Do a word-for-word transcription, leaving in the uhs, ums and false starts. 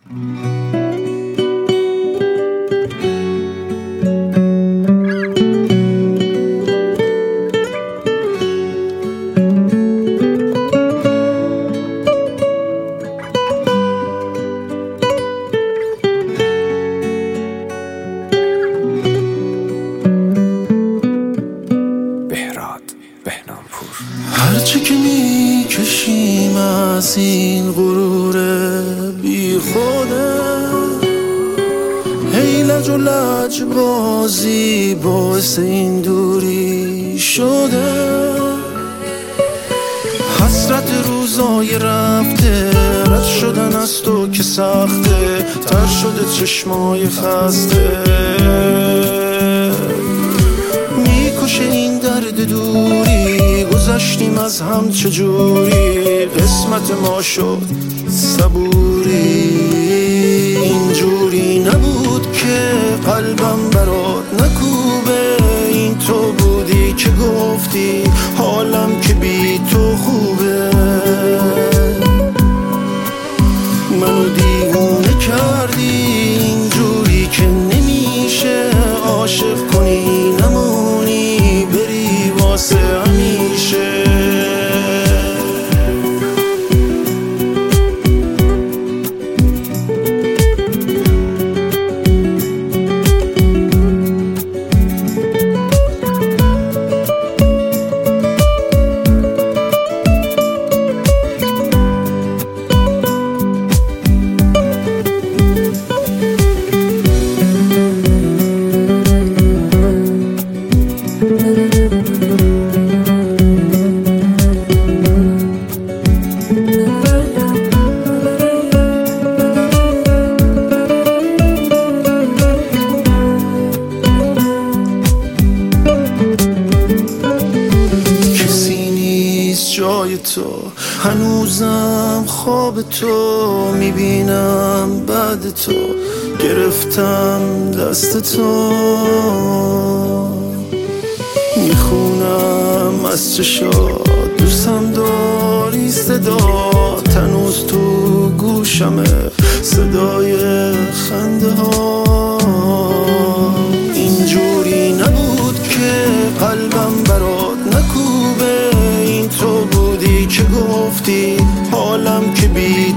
هرچه که می کشیم از این غرور بی خوده، هی لج و لج بازی باعث این دوری شده. حسرت روزای رفته، رد شدن از تو که سخته، تر شده چشمای خسته. میکشه این درد دوری، گذشتیم از هم چجوری، قسمت ما شد صبوری. اینجوری نبود که قلبم برات نکوبه، این تو بودی که گفتی حالم که بی تو خوبه. منو دیوونه کردی اینجوری که نمیشه، عاشق کنی نمونی بری واسه همیشه. جای تو هنوزم خواب تو میبینم، بعد تو گرفتم دست تو. میخونم از چشات دوستم داری صدا، هنوز تو گوشمه صدای خنده ها. اینجوری نبود که قلبم برات نکوبه، این تو بودی که گفتی حالم که بی